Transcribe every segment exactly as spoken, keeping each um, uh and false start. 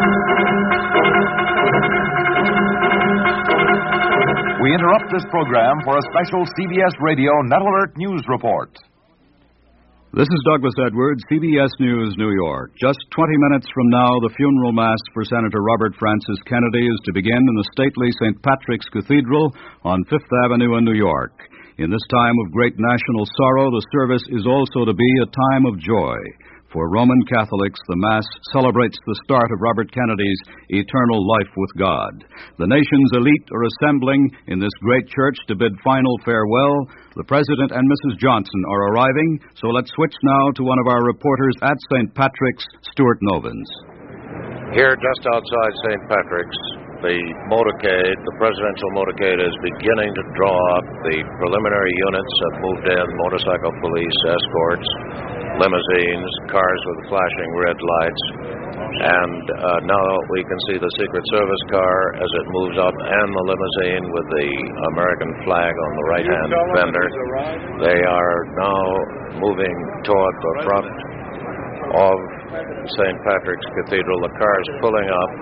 We interrupt this program for a special C B S Radio Net Alert News Report. This is Douglas Edwards, C B S News, New York. Just twenty minutes from now, the funeral mass for Senator Robert Francis Kennedy is to begin in the stately Saint Patrick's Cathedral on Fifth Avenue in New York. In this time of great national sorrow, the service is also to be a time of joy. For Roman Catholics, the Mass celebrates the start of Robert Kennedy's eternal life with God. The nation's elite are assembling in this great church to bid final farewell. The President and Missus Johnson are arriving, so let's switch now to one of our reporters at Saint Patrick's, Stuart Novins. Here, just outside Saint Patrick's, the motorcade, the presidential motorcade, is beginning to draw up. The preliminary units have moved in, motorcycle police, escorts, limousines, cars with flashing red lights, and uh, now we can see the Secret Service car as it moves up, and the limousine with the American flag on the right-hand fender. They are now moving toward the front of Saint Patrick's Cathedral. The car's pulling up.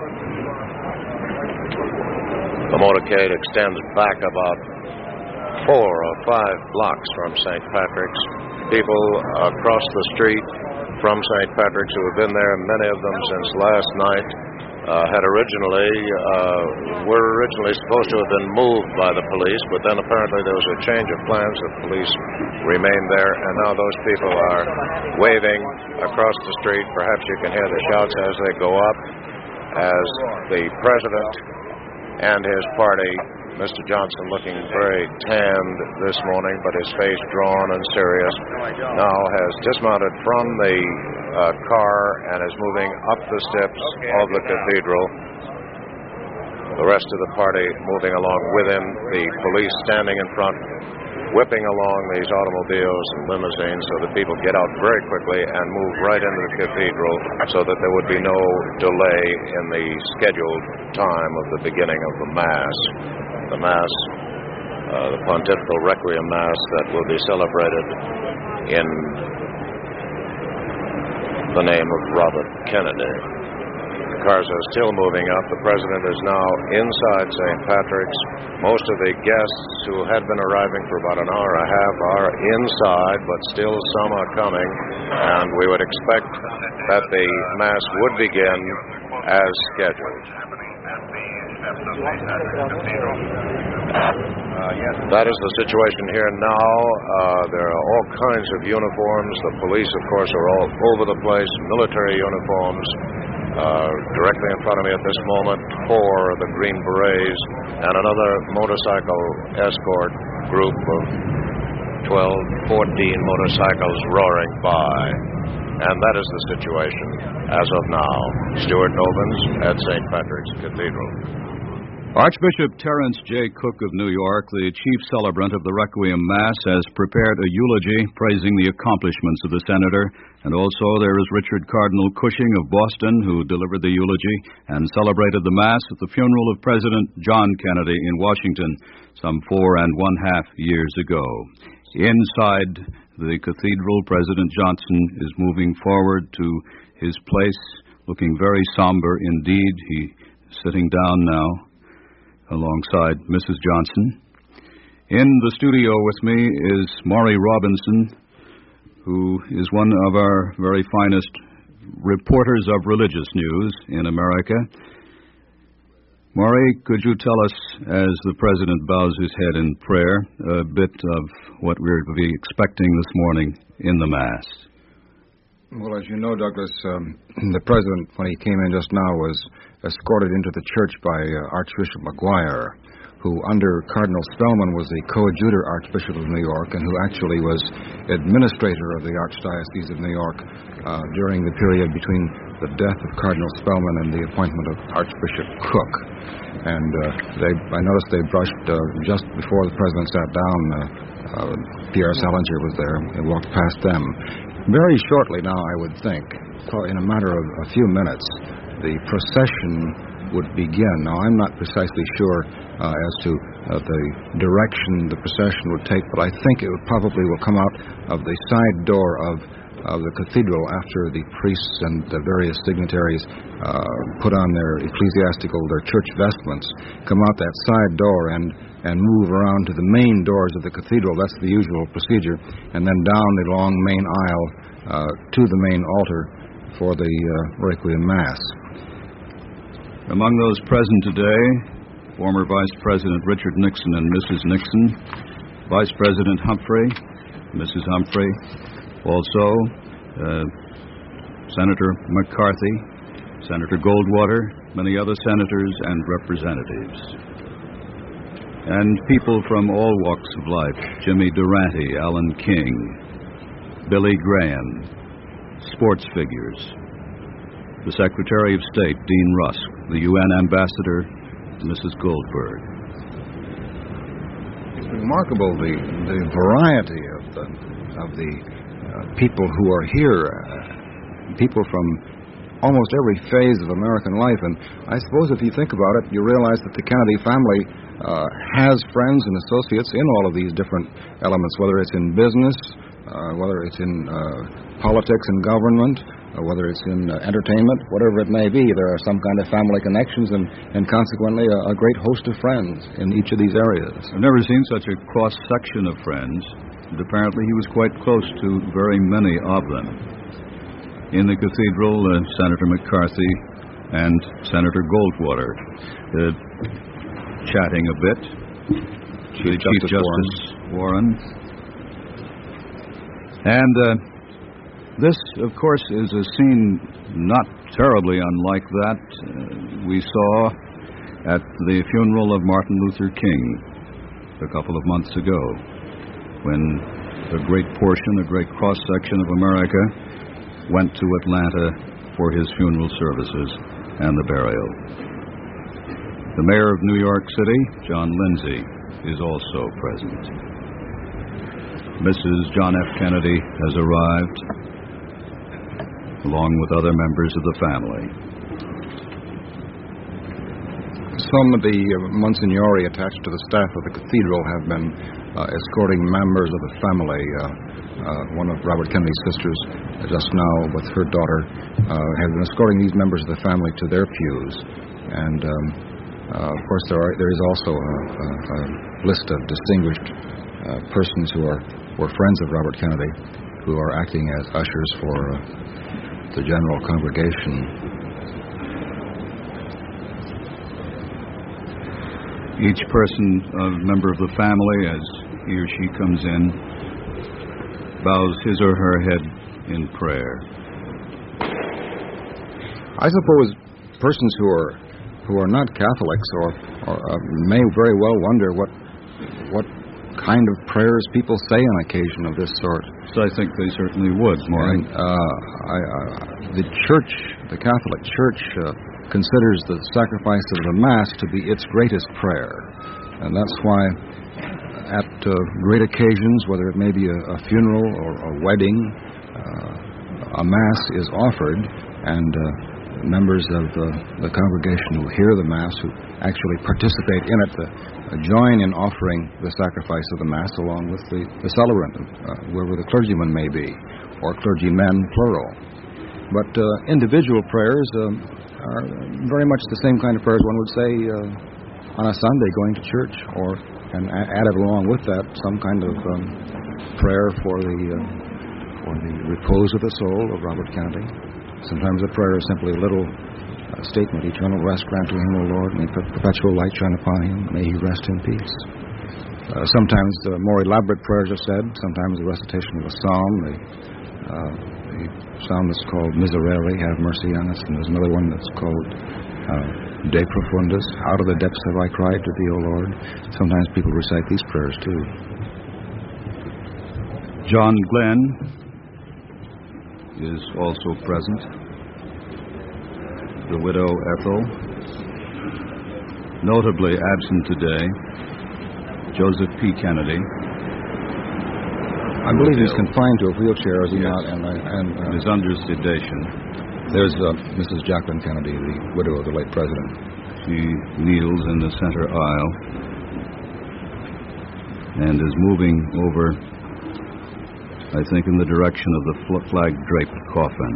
The motorcade extends back about four or five blocks from Saint Patrick's. People across the street from Saint Patrick's who have been there, many of them since last night, uh, had originally, uh, were originally supposed to have been moved by the police, but then apparently there was a change of plans. The police remained there, and now those people are waving across the street. Perhaps you can hear the shouts as they go up, as the president and his party, Mister Johnson, looking very tanned this morning, but his face drawn and serious, now has dismounted from the uh, car and is moving up the steps of the cathedral. The rest of the party moving along with him, the police standing in front, whipping along these automobiles and limousines so that people get out very quickly and move right into the cathedral so that there would be no delay in the scheduled time of the beginning of the Mass. The Mass, uh, the Pontifical Requiem Mass that will be celebrated in the name of Robert Kennedy. The cars are still moving up. The President is now inside Saint Patrick's. Most of the guests who had been arriving for about an hour and a half are inside, but still some are coming, and we would expect that the Mass would begin as scheduled. That is the situation here now. Uh, there are all kinds of uniforms. The police, of course, are all over the place. Military uniforms. Uh, directly in front of me at this moment, four of the Green Berets and another motorcycle escort group of twelve, fourteen motorcycles roaring by. And that is the situation as of now. Stuart Novins at Saint Patrick's Cathedral. Archbishop Terence J. Cook of New York, the chief celebrant of the Requiem Mass, has prepared a eulogy praising the accomplishments of the senator. And also there is Richard Cardinal Cushing of Boston, who delivered the eulogy and celebrated the Mass at the funeral of President John Kennedy in Washington some four and one half years ago. Inside the cathedral, President Johnson is moving forward to his place, looking very somber indeed. He's sitting down now alongside Missus Johnson. In the studio with me is Maury Robinson, who is one of our very finest reporters of religious news in America. Maury, could you tell us, as the President bows his head in prayer, a bit of what we're to be expecting this morning in the Mass? Well, as you know, Douglas, um, the President, when he came in just now, was escorted into the church by uh, Archbishop McGuire, who under Cardinal Spellman was the coadjutor Archbishop of New York and who actually was administrator of the Archdiocese of New York uh, during the period between the death of Cardinal Spellman and the appointment of Archbishop Cook. And uh, they, I noticed they brushed, uh, just before the President sat down, uh, uh, Pierre Salinger was there. They walked past them. Very shortly now, I would think, in a matter of a few minutes, the procession would begin. Now, I'm not precisely sure uh, as to uh, the direction the procession would take, but I think it would probably will come out of the side door of of the cathedral after the priests and the various dignitaries uh, put on their ecclesiastical, their church vestments, come out that side door and, and move around to the main doors of the cathedral. That's the usual procedure. And then down the long main aisle uh, to the main altar for the uh, Requiem Mass. Among those present today, former Vice President Richard Nixon and Missus Nixon, Vice President Humphrey, Missus Humphrey, also uh, Senator McCarthy, Senator Goldwater, many other senators and representatives. And people from all walks of life, Jimmy Durante, Alan King, Billy Graham, sports figures, the Secretary of State, Dean Rusk, the U N Ambassador, Missus Goldberg. It's remarkable the, the variety of the, of the uh, people who are here, uh, people from almost every phase of American life. And I suppose if you think about it, you realize that the Kennedy family uh, has friends and associates in all of these different elements, whether it's in business, uh, whether it's in uh, politics and government, uh, whether it's in uh, entertainment, whatever it may be. There are some kind of family connections and, and consequently a, a great host of friends in each of these areas. I've never seen such a cross-section of friends, and apparently he was quite close to very many of them. In the cathedral, uh, Senator McCarthy and Senator Goldwater uh, chatting a bit. Chief, Chief Justice, Justice Warren. Warren. And uh, this, of course, is a scene not terribly unlike that uh, we saw at the funeral of Martin Luther King a couple of months ago, when a great portion, a great cross-section of America went to Atlanta for his funeral services and the burial. The mayor of New York City, John Lindsay, is also present. Missus John F. Kennedy has arrived, along with other members of the family. Some of the uh, Monsignori attached to the staff of the cathedral have been uh, escorting members of the family. Uh, uh, one of Robert Kennedy's sisters, uh, just now with her daughter, uh, have been escorting these members of the family to their pews. And, um, uh, of course, there, are, there is also a, a, a list of distinguished uh, persons who are were friends of Robert Kennedy, who are acting as ushers for uh, the general congregation. Each person, a member of the family, as he or she comes in, bows his or her head in prayer. I suppose persons who are who are not Catholics or, or uh, may very well wonder what what kind of prayers people say on occasion of this sort. So I think they certainly would, Maury. And uh, I, uh, the Church, the Catholic Church, uh, considers the sacrifice of the Mass to be its greatest prayer. And that's why at uh, great occasions, whether it may be a, a funeral or a wedding, uh, a Mass is offered, and uh, members of uh, the congregation who hear the Mass, who actually participate in it, uh, join in offering the sacrifice of the Mass along with the, the celebrant, uh, whoever the clergyman may be, or clergymen, plural. But uh, individual prayers uh, are very much the same kind of prayers one would say uh, on a Sunday going to church, or and added along with that some kind of um, prayer for the uh, for the repose of the soul of Robert Kennedy. Sometimes the prayer is simply a little uh, statement: "Eternal rest grant to him, O Lord, may perpetual light shine upon him, may he rest in peace." Uh, sometimes the more elaborate prayers are said. Sometimes the recitation of a psalm. The, uh, the psalm that's called Miserere, Have Mercy on Us, and there's another one that's called uh, De Profundis, Out of the Depths Have I Cried to Thee, O Lord. Sometimes people recite these prayers too. John Glenn is also present. The widow Ethel. Notably absent today, Joseph P. Kennedy. I believe he's confined to a wheelchair, is he yes. not? And, and uh, is under sedation. There's uh, Missus Jacqueline Kennedy, the widow of the late president. She kneels in the center aisle and is moving over I think in the direction of the flag-draped coffin.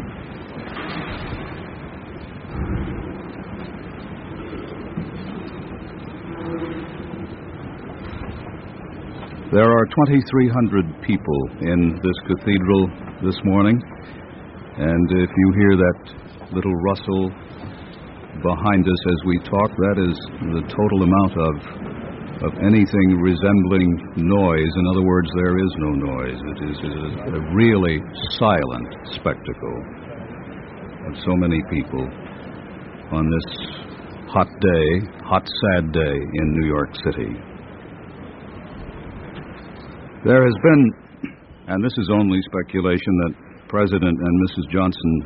There are twenty-three hundred people in this cathedral this morning, and if you hear that little rustle behind us as we talk, that is the total amount of of anything resembling noise. In other words, there is no noise. It is a, a really silent spectacle of so many people on this hot day, hot, sad day in New York City. There has been, and this is only speculation, that President and Missus Johnson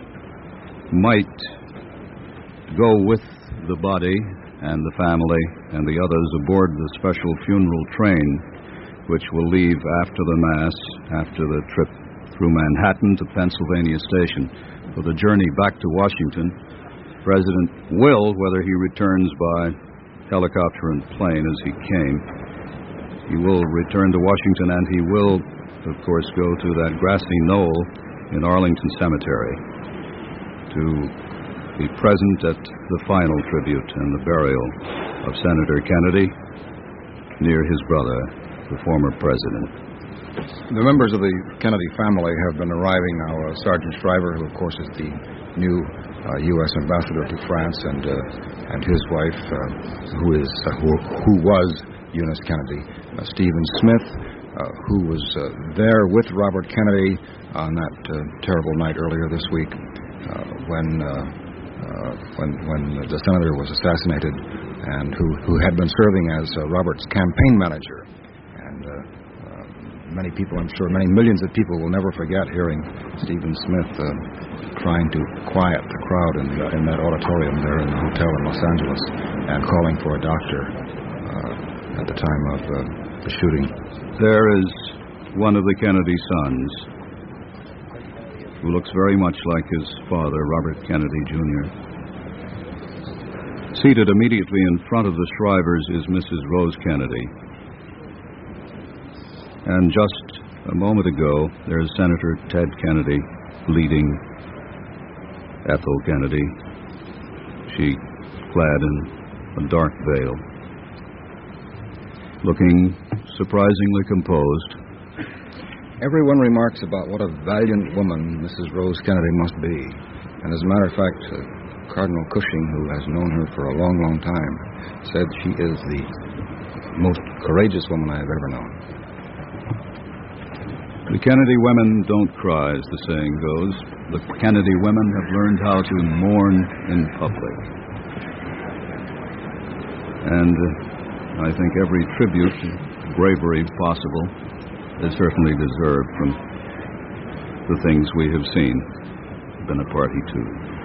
might go with the body and the family and the others aboard the special funeral train, which will leave after the Mass, after the trip through Manhattan to Pennsylvania Station for the journey back to Washington. President will, whether he returns by helicopter and plane as he came, he will return to Washington, and he will, of course, go to that grassy knoll in Arlington Cemetery to be present at the final tribute and the burial of Senator Kennedy near his brother, the former president. The members of the Kennedy family have been arriving now. Uh, Sergeant Shriver, who of course is the new uh, U S ambassador to France, and uh, and his wife, uh, who is uh, who, who was Eunice Kennedy. Uh, Stephen Smith, uh, who was uh, there with Robert Kennedy on that uh, terrible night earlier this week uh, when. Uh, Uh, when when the senator was assassinated, and who, who had been serving as uh, Robert's campaign manager. And uh, uh, many people, I'm sure, many millions of people will never forget hearing Stephen Smith uh, trying to quiet the crowd in, uh, in that auditorium there in the hotel in Los Angeles, and calling for a doctor uh, at the time of uh, the shooting. There is one of the Kennedy sons who looks very much like his father, Robert Kennedy, Junior Seated immediately in front of the Shrivers is Missus Rose Kennedy. And just a moment ago, there's Senator Ted Kennedy leading Ethel Kennedy. She clad in a dark veil, looking surprisingly composed. Everyone remarks about what a valiant woman Missus Rose Kennedy must be. And as a matter of fact, uh, Cardinal Cushing, who has known her for a long, long time, said she is the most courageous woman I have ever known. The Kennedy women don't cry, as the saying goes. The Kennedy women have learned how to mourn in public. And uh, I think every tribute, bravery possible, is certainly deserved from the things we have seen, been a party to.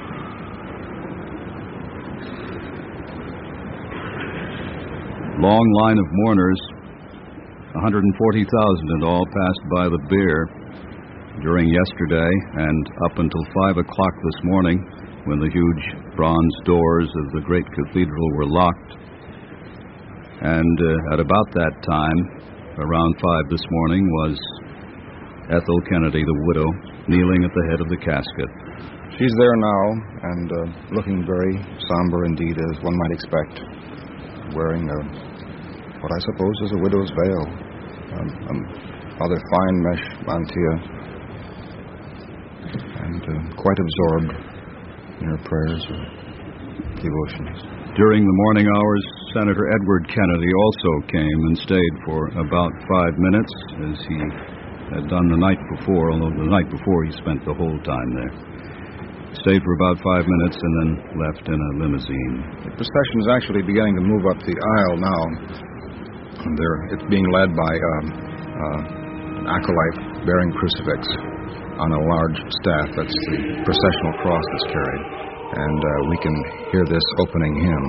Long line of mourners, one hundred forty thousand in all, passed by the bier during yesterday and up until five o'clock this morning, when the huge bronze doors of the great cathedral were locked. And uh, at about that time, around five this morning, was Ethel Kennedy, the widow, kneeling at the head of the casket. She's there now, and uh, looking very somber indeed, as one might expect, wearing a, what I suppose is a widow's veil, um, um, rather fine mesh mantilla, and uh, quite absorbed in her prayers or devotions. During the morning hours, Senator Edward Kennedy also came and stayed for about five minutes, as he had done the night before, although the night before he spent the whole time there. Stayed for about five minutes and then left in a limousine. The procession is actually beginning to move up the aisle now. And it's being led by um, uh, an acolyte bearing crucifix on a large staff. That's the processional cross that's carried. And uh, we can hear this opening hymn.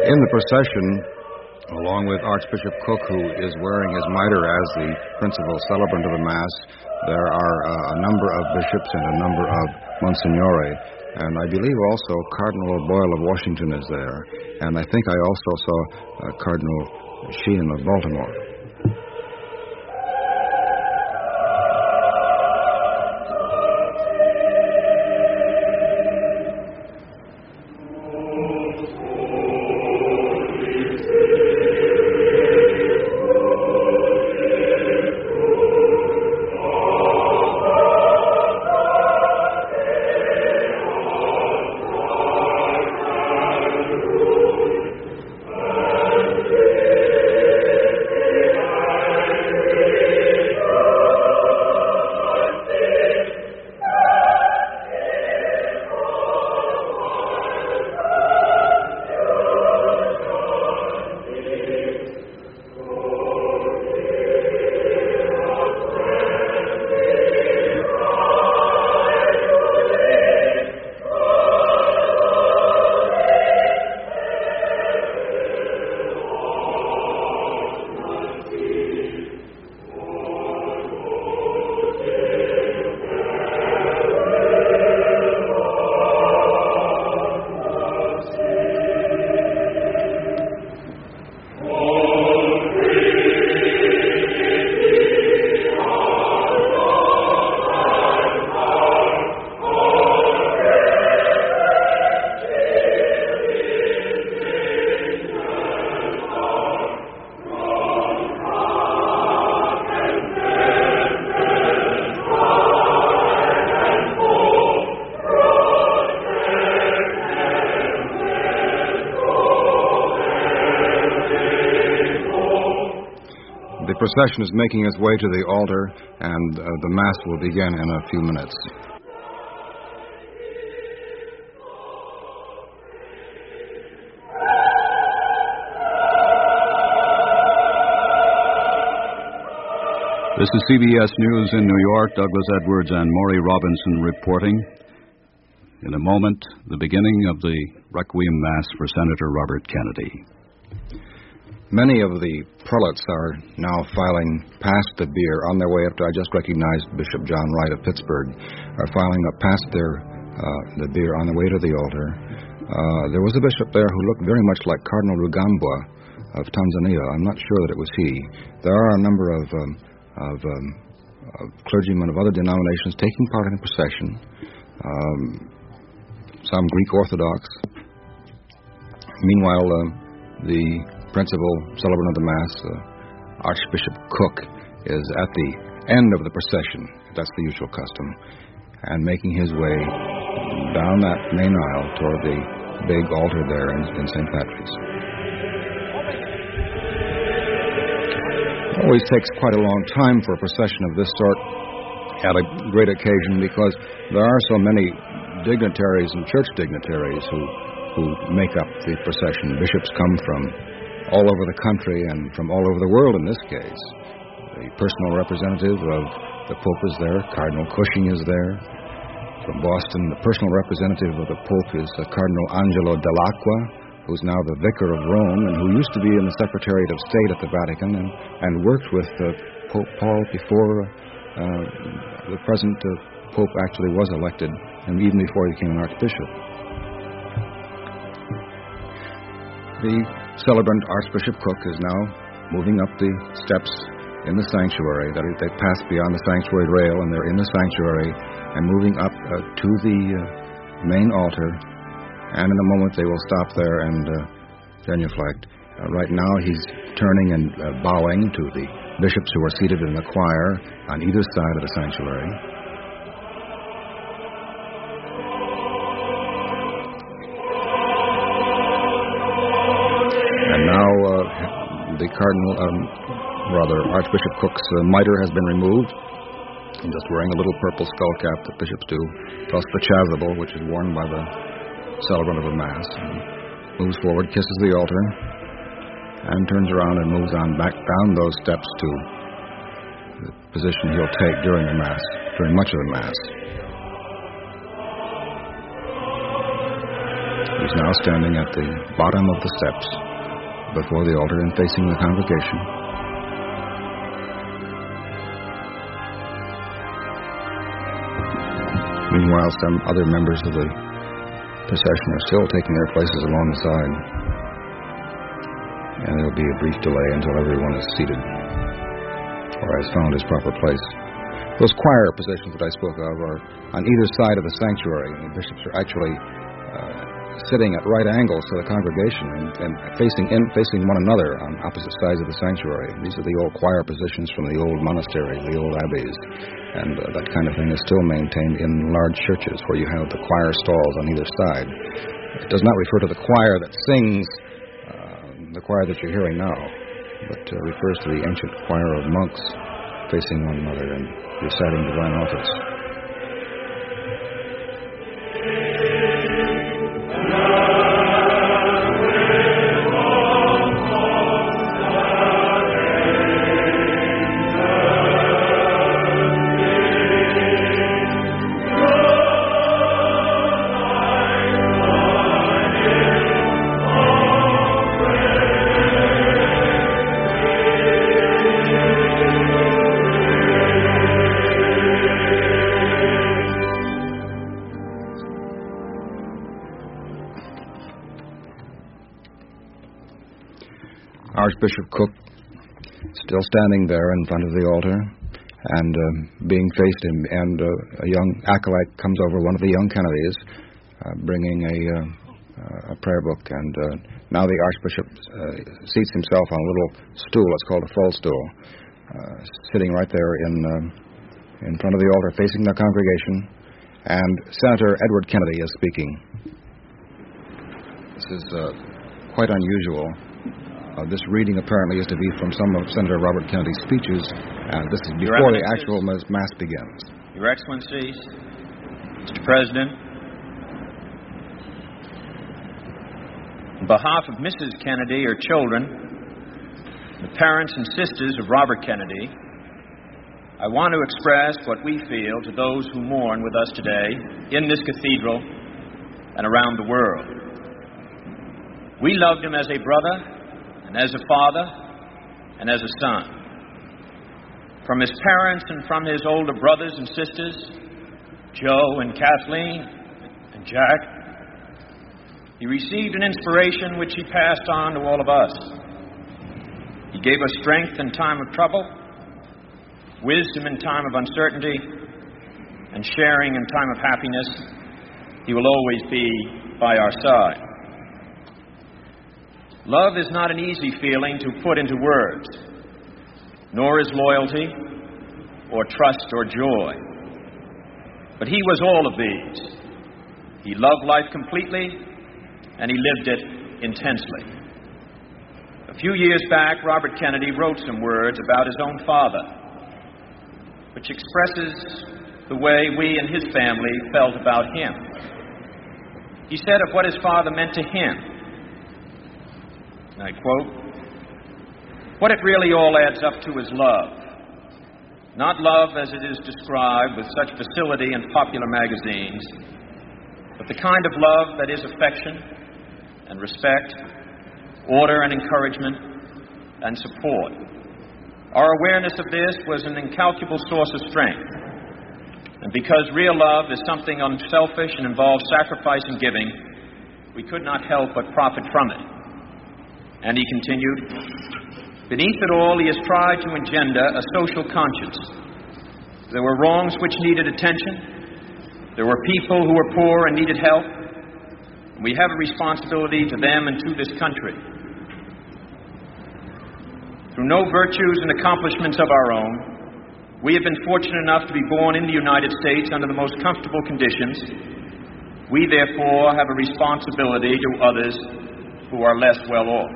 in the procession, along with Archbishop Cook, who is wearing his mitre as the principal celebrant of the Mass, there are uh, a number of bishops and a number of Monsignori. And I believe also Cardinal Boyle of Washington is there. And I think I also saw uh, Cardinal Sheehan of Baltimore. The procession is making its way to the altar, and uh, the Mass will begin in a few minutes. This is C B S News in New York. Douglas Edwards and Maury Robinson reporting. In a moment, the beginning of the Requiem Mass for Senator Robert Kennedy. Many of the prelates are now filing past the bier on their way up to, I just recognized Bishop John Wright of Pittsburgh, are filing up past their uh, the bier on the way to the altar. Uh, there was a bishop there who looked very much like Cardinal Rugambwa of Tanzania. I'm not sure that it was he. There are a number of, um, of, um, of clergymen of other denominations taking part in the procession, um, some Greek Orthodox. Meanwhile, uh, the principal celebrant of the Mass, uh, Archbishop Cook, is at the end of the procession. That's the usual custom, and making his way down that main aisle toward the big altar there in, in Saint Patrick's. It always takes quite a long time for a procession of this sort at a great occasion, because there are so many dignitaries and church dignitaries who, who make up the procession. Bishops come from all over the country and from all over the world in this case. The personal representative of the Pope is there. Cardinal Cushing is there. From Boston, the personal representative of the Pope is uh, Cardinal Angelo Dell'Acqua, who's now the Vicar of Rome and who used to be in the Secretariat of State at the Vatican and, and worked with uh, Pope Paul before uh, the present uh, Pope actually was elected, and even before he became an Archbishop. The celebrant Archbishop Cook is now moving up the steps in the sanctuary. That is, they pass beyond the sanctuary rail, and they're in the sanctuary and moving up uh, to the uh, main altar. And in a moment, they will stop there and uh, genuflect. Uh, right now, he's turning and uh, bowing to the bishops who are seated in the choir on either side of the sanctuary. And now uh, the Cardinal, um, rather, Archbishop Cook's uh, mitre has been removed. He's just wearing a little purple skull cap that bishops do, plus the chasuble, which is worn by the celebrant of the Mass. And moves forward, kisses the altar, and turns around and moves on back down those steps to the position he'll take during the Mass, during much of the Mass. He's now standing at the bottom of the steps. before the altar and facing the congregation. Meanwhile, some other members of the procession are still taking their places along the side. And there'll be a brief delay until everyone is seated or has found his proper place. Those choir positions that I spoke of are on either side of the sanctuary, and the bishops are actually uh, sitting at right angles to the congregation and, and facing in, facing one another on opposite sides of the sanctuary. These are the old choir positions from the old monastery, the old abbeys, and uh, that kind of thing is still maintained in large churches where you have the choir stalls on either side. It does not refer to the choir that sings, uh, the choir that you're hearing now, but uh, refers to the ancient choir of monks facing one another and reciting divine office. Archbishop Cook still standing there in front of the altar and uh, being faced him, and uh, a young acolyte comes over, one of the young Kennedys, uh, bringing a, uh, a prayer book, and uh, now the Archbishop uh, seats himself on a little stool. It's called a fall stool, uh, sitting right there in uh, in front of the altar facing the congregation, and Senator Edward Kennedy is speaking. This is uh, quite unusual. Uh, this reading apparently is to be from some of Senator Robert Kennedy's speeches, and this is before the actual Mass begins. Your Excellencies, Mister President, on behalf of Missus Kennedy, her children, the parents and sisters of Robert Kennedy, I want to express what we feel to those who mourn with us today in this cathedral and around the world. We loved him as a brother, and as a father, and as a son. From his parents and from his older brothers and sisters, Joe and Kathleen and Jack, he received an inspiration which he passed on to all of us. He gave us strength in time of trouble, wisdom in time of uncertainty, and sharing in time of happiness. He will always be by our side. Love is not an easy feeling to put into words, nor is loyalty, or trust, or joy. But he was all of these. He loved life completely, and he lived it intensely. A few years back, Robert Kennedy wrote some words about his own father, which expresses the way we and his family felt about him. He said of what his father meant to him, and I quote, "What it really all adds up to is love. Not love as it is described with such facility in popular magazines, but the kind of love that is affection and respect, order and encouragement, and support. Our awareness of this was an incalculable source of strength. And because real love is something unselfish and involves sacrifice and giving, we could not help but profit from it." And he continued, "Beneath it all, he has tried to engender a social conscience. There were wrongs which needed attention. There were people who were poor and needed help. And we have a responsibility to them and to this country. Through no virtues and accomplishments of our own, we have been fortunate enough to be born in the United States under the most comfortable conditions. We, therefore, have a responsibility to others who are less well off."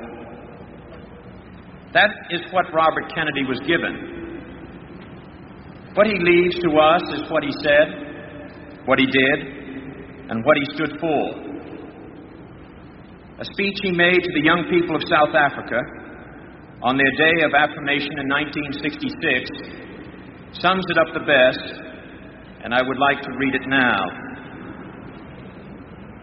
That is what Robert Kennedy was given. What he leaves to us is what he said, what he did, and what he stood for. A speech he made to the young people of South Africa on their day of affirmation in nineteen sixty-six sums it up the best, and I would like to read it now.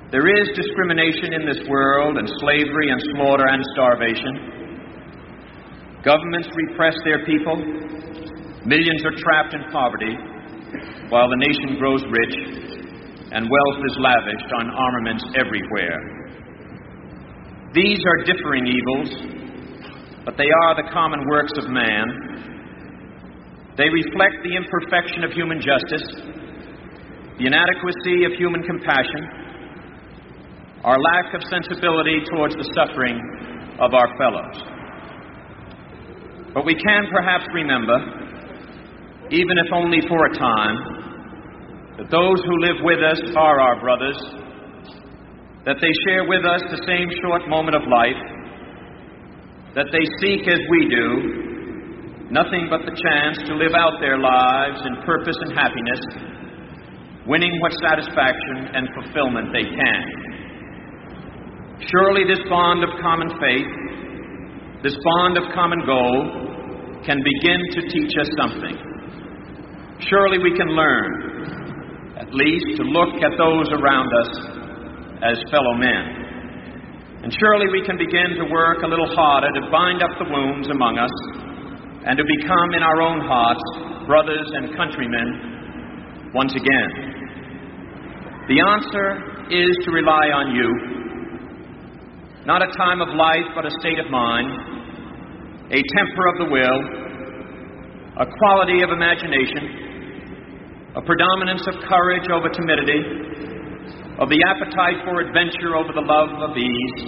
There is discrimination in this world, and slavery and slaughter and starvation. Governments repress their people. Millions are trapped in poverty, while the nation grows rich and wealth is lavished on armaments everywhere. These are differing evils, but they are the common works of man. They reflect the imperfection of human justice, the inadequacy of human compassion, our lack of sensibility towards the suffering of our fellows. But we can perhaps remember, even if only for a time, that those who live with us are our brothers, that they share with us the same short moment of life, that they seek, as we do, nothing but the chance to live out their lives in purpose and happiness, winning what satisfaction and fulfillment they can. Surely this bond of common faith, this bond of common goal, can begin to teach us something. Surely we can learn, at least, to look at those around us as fellow men. And surely we can begin to work a little harder to bind up the wounds among us and to become in our own hearts brothers and countrymen once again. The answer is to rely on you. Not a time of life, but a state of mind, a temper of the will, a quality of imagination, a predominance of courage over timidity, of the appetite for adventure over the love of ease.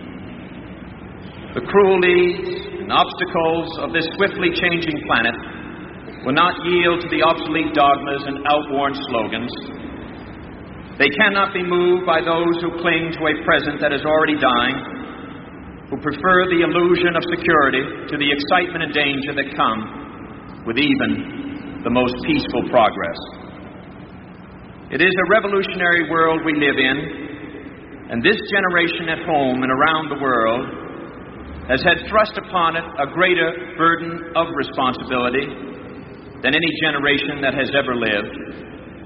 The cruelties and obstacles of this swiftly changing planet will not yield to the obsolete dogmas and outworn slogans. They cannot be moved by those who cling to a present that is already dying, who prefer the illusion of security to the excitement and danger that come with even the most peaceful progress. It is a revolutionary world we live in, and this generation at home and around the world has had thrust upon it a greater burden of responsibility than any generation that has ever lived.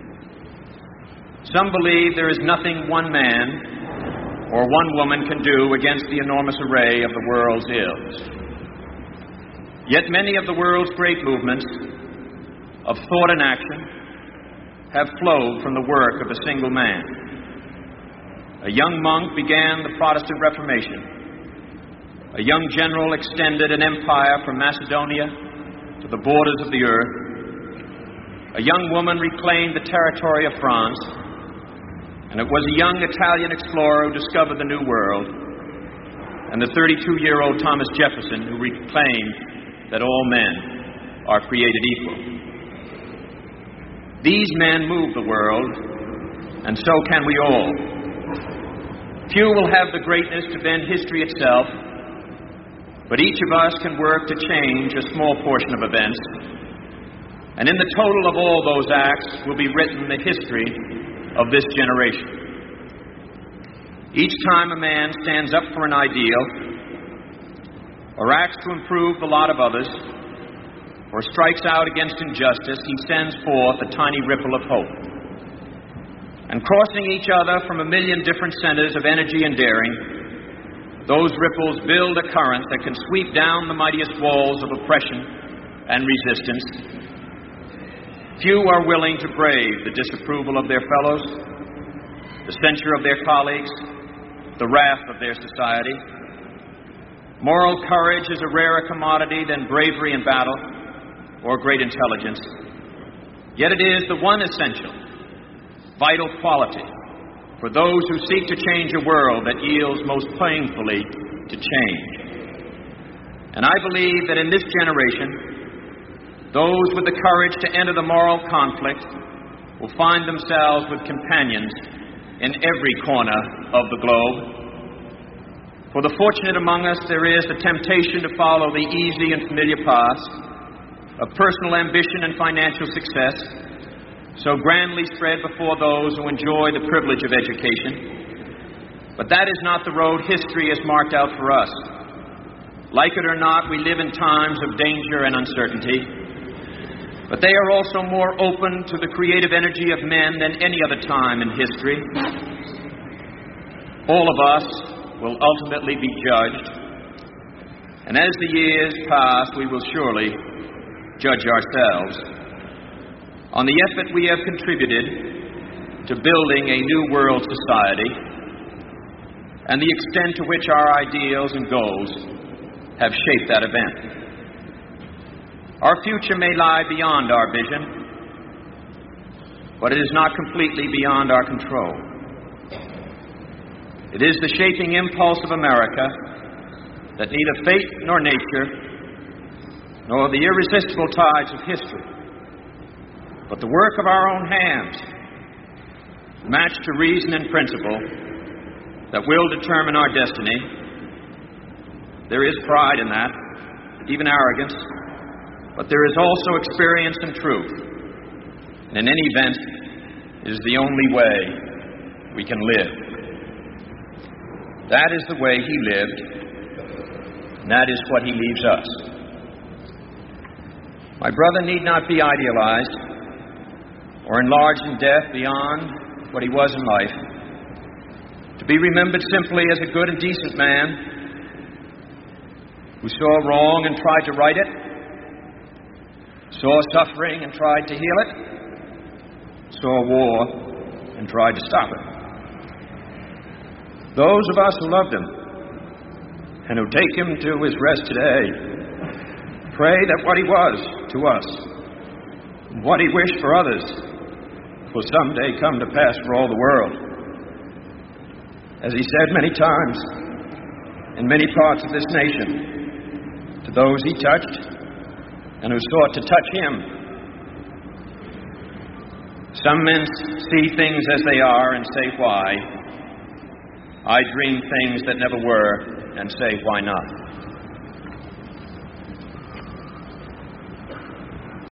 Some believe there is nothing one man or one woman can do against the enormous array of the world's ills. Yet many of the world's great movements of thought and action have flowed from the work of a single man. A young monk began the Protestant Reformation. A young general extended an empire from Macedonia to the borders of the earth. A young woman reclaimed the territory of France. And it was a young Italian explorer who discovered the New World, and the thirty-two-year-old Thomas Jefferson who reclaimed that all men are created equal. These men move the world, and so can we all. Few will have the greatness to bend history itself, but each of us can work to change a small portion of events, and in the total of all those acts will be written the history of this generation. Each time a man stands up for an ideal, or acts to improve the lot of others, or strikes out against injustice, he sends forth a tiny ripple of hope. And crossing each other from a million different centers of energy and daring, those ripples build a current that can sweep down the mightiest walls of oppression and resistance. Few are willing to brave the disapproval of their fellows, the censure of their colleagues, the wrath of their society. Moral courage is a rarer commodity than bravery in battle or great intelligence. Yet it is the one essential, vital quality for those who seek to change a world that yields most painfully to change. And I believe that in this generation, those with the courage to enter the moral conflict will find themselves with companions in every corner of the globe. For the fortunate among us, there is the temptation to follow the easy and familiar paths of personal ambition and financial success, so grandly spread before those who enjoy the privilege of education. But that is not the road history has marked out for us. Like it or not, we live in times of danger and uncertainty. But they are also more open to the creative energy of men than any other time in history. All of us will ultimately be judged, and as the years pass, we will surely judge ourselves on the effort we have contributed to building a new world society and the extent to which our ideals and goals have shaped that event. Our future may lie beyond our vision, but it is not completely beyond our control. It is the shaping impulse of America that neither fate nor nature, nor the irresistible tides of history, but the work of our own hands, matched to reason and principle, that will determine our destiny. There is pride in that, even arrogance, but there is also experience and truth. And in any event, it is the only way we can live. That is the way he lived, and that is what he leaves us. My brother need not be idealized or enlarged in death beyond what he was in life, to be remembered simply as a good and decent man who saw wrong and tried to right it, saw suffering and tried to heal it, saw war and tried to stop it. Those of us who loved him and who take him to his rest today pray that what he was to us, what he wished for others, will someday come to pass for all the world. As he said many times in many parts of this nation, to those he touched and who sought to touch him. Some men see things as they are and say, why? I dream things that never were and say, why not?